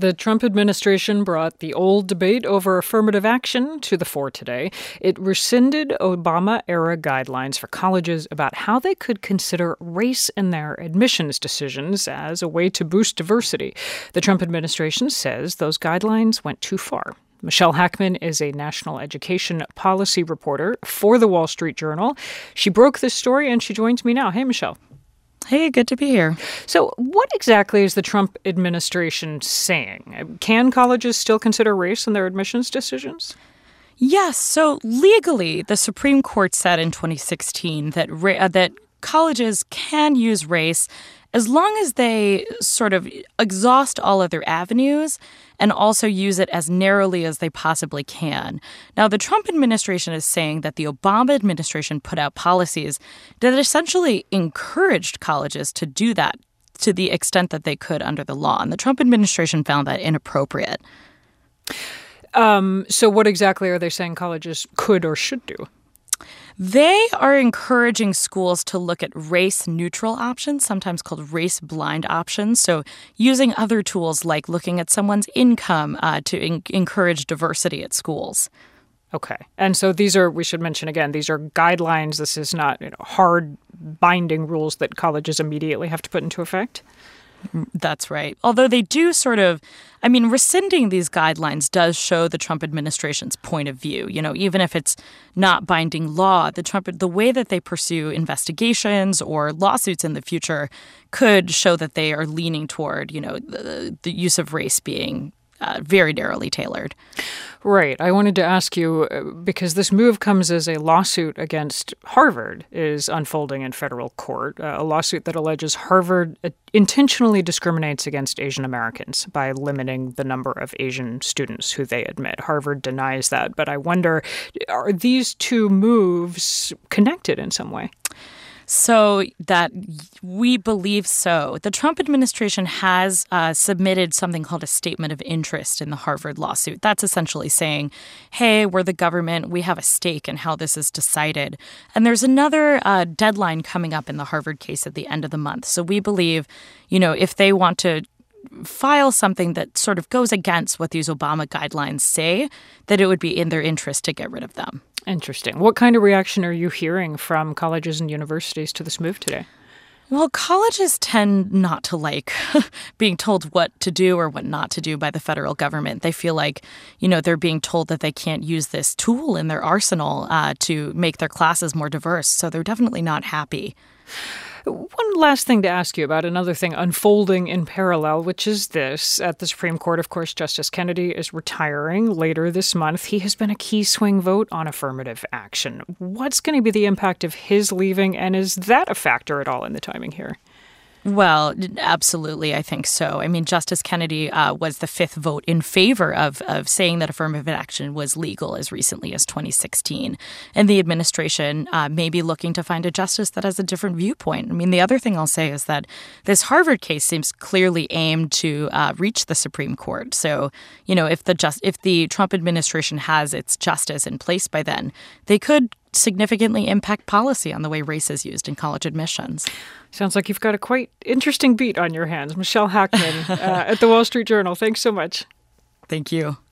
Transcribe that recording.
The Trump administration brought the old debate over affirmative action to the fore today. It rescinded Obama-era guidelines for colleges about how they could consider race in their admissions decisions as a way to boost diversity. The Trump administration says those guidelines went too far. Michelle Hackman is a national education policy reporter for The Wall Street Journal. She broke this story and she joins me now. Hey, Michelle. Hey, good to be here. So what exactly is the Trump administration saying? Can colleges still consider race in their admissions decisions? Yes. So legally, the Supreme Court said in 2016 that colleges can use race as long as they sort of exhaust all other avenues and also use it as narrowly as they possibly can. Now, the Trump administration is saying that the Obama administration put out policies that essentially encouraged colleges to do that to the extent that they could under the law. And the Trump administration found that inappropriate. So what exactly are they saying colleges could or should do? They are encouraging schools to look at race-neutral options, sometimes called race-blind options. So using other tools like looking at someone's income to encourage diversity at schools. Okay. And so these are, we should mention again, these are guidelines. This is not hard binding rules that colleges immediately have to put into effect? That's right. Although they do rescinding these guidelines does show the Trump administration's point of view. Even if it's not binding law, the way that they pursue investigations or lawsuits in the future could show that they are leaning toward, the use of race being very narrowly tailored. Right. I wanted to ask you, because this move comes as a lawsuit against Harvard is unfolding in federal court, a lawsuit that alleges Harvard intentionally discriminates against Asian Americans by limiting the number of Asian students who they admit. Harvard denies that. But I wonder, are these two moves connected in some way? So that we believe so. The Trump administration has submitted something called a statement of interest in the Harvard lawsuit. That's essentially saying, hey, we're the government. We have a stake in how this is decided. And there's another deadline coming up in the Harvard case at the end of the month. So we believe, if they want to file something that sort of goes against what these Obama guidelines say, that it would be in their interest to get rid of them. Interesting. What kind of reaction are you hearing from colleges and universities to this move today? Well, colleges tend not to like being told what to do or what not to do by the federal government. They feel like, they're being told that they can't use this tool in their arsenal to make their classes more diverse. So they're definitely not happy. One last thing to ask you about, another thing unfolding in parallel, which is this. At the Supreme Court, of course, Justice Kennedy is retiring later this month. He has been a key swing vote on affirmative action. What's going to be the impact of his leaving, and is that a factor at all in the timing here? Well, absolutely, I think so. Justice Kennedy was the fifth vote in favor of saying that affirmative action was legal as recently as 2016. And the administration may be looking to find a justice that has a different viewpoint. The other thing I'll say is that this Harvard case seems clearly aimed to reach the Supreme Court. So, if the Trump administration has its justice in place by then, they could significantly impact policy on the way race is used in college admissions. Sounds like you've got a quite interesting beat on your hands. Michelle Hackman at The Wall Street Journal. Thanks so much. Thank you.